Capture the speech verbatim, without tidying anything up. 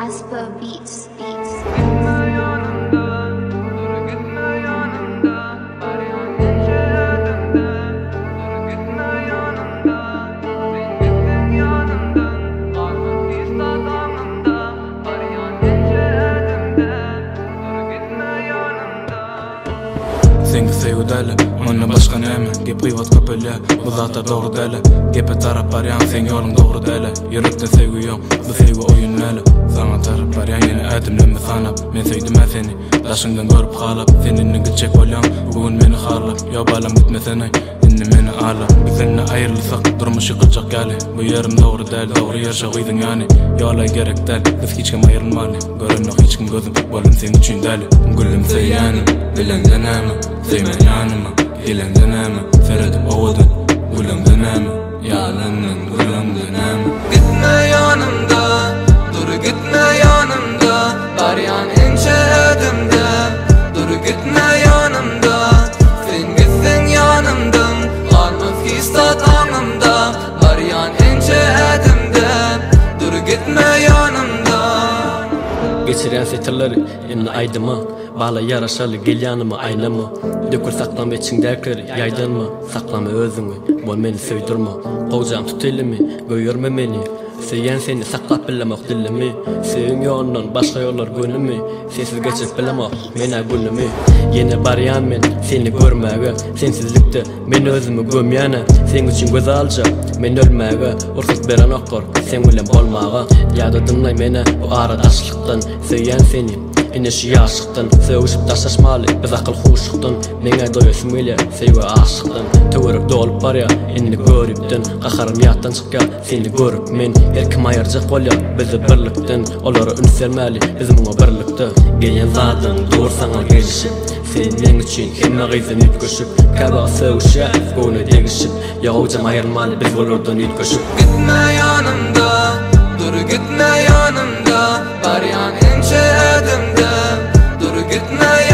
Jasper Beats, Beats. Sen gitseyu dele, onunla başka neme Ge privat kapelya, bu zata doğru dele Gepe taraf varyan, sen yolun doğru dele Yürükte sevgi yok, bu sevgi oyun nele Sana taraf varyan, yine adımlemme sanap Men sevdim ben seni, taşından görüp kalap Seninle gidecek olyam, bugün beni harlap Yobalam gitmesene, inni meni ağlap Biz seninle ayrılsak, durmuş yıkılacak gali Bu yerim doğru del, doğru yaşa uydun yani Yola gerek del, biz hiç kim ayrılmalı Görün yok hiç kim gözüm, bolum sen için deli Gülüm seyyanim, dilenden hemen Sevmen yanıma, gelen deneme Feridip ovudun, gülüm deneme Yalanın gülüm deneme Gitme yanımda, dur gitme yanımda Baryan ince edimde, dur gitme yanımda Sen gitsen yanımdan, varmaz ki istat anımda Baryan ince edimde, dur gitme yanımda Geçiren setirleri emni aydıma Bağla yaraşalı gel yanıma aynama Dökür saklama içindekleri yaydın mı Saklama özünü bol meni söydürme Kovcam tut elimi göğürme meni Seyen seni saklap bilemek dilimi Seyin yolundan başka yollar gönlümü Sensiz geçip bilemek mena gönlümü Yine baryan men seni görmege Sensizlikte men özümü gömyana Sen için göz alacak men ölmege Ursuz beren okkur sen bilen bolmaga Yada dımlay mena o aradaşlıktan Seyen seni İneşi yaşıktın, sevişip taşlaşmalı Biz akıl huşuktun, mene doyasım ile Sevgi aşıktın, tövürük dolup var ya İnni görüptün, qaharım yattan çık ya Seni görüp men, her kim ayıracak ol ya Bizi birliktin, oları ünsermeli Bizim o birlikte Gelen zadın, dur sana gelişip Sen men için emme gıyzın ütküşüp Kaba sevişe, gönü degişip Yağucam ayırmalı, biz olurdan ütküşüp Gitme yanımda, dur gitme yanımda Baryan ince edimde, dur gitme yanımda